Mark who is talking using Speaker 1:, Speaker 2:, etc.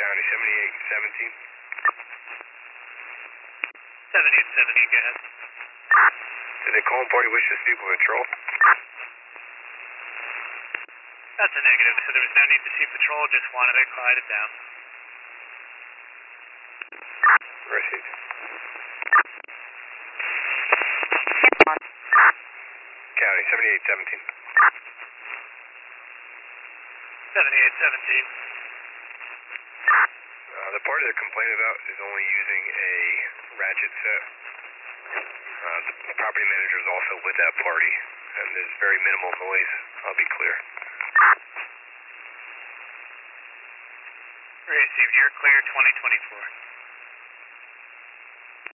Speaker 1: County 7817.
Speaker 2: 7817, go ahead.
Speaker 1: Did the calling party wish to speak with patrol?
Speaker 2: That's a negative, so there was no need to see patrol, just wanted to quiet it down.
Speaker 1: Received. County 7817.
Speaker 2: 7817.
Speaker 1: The party they're complaining about is only using a ratchet set. The property manager is also with that party, and there's very minimal noise, I'll be clear.
Speaker 2: Received, you're clear 2024.